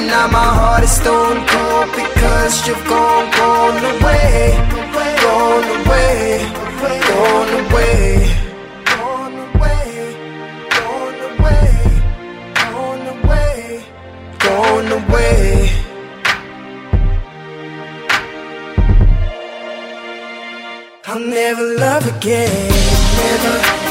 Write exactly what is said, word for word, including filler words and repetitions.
And now my heart is stone cold because you've gone, gone away, gone away, gone away, gone away, gone away, gone away, gone away. I'll never love again, never.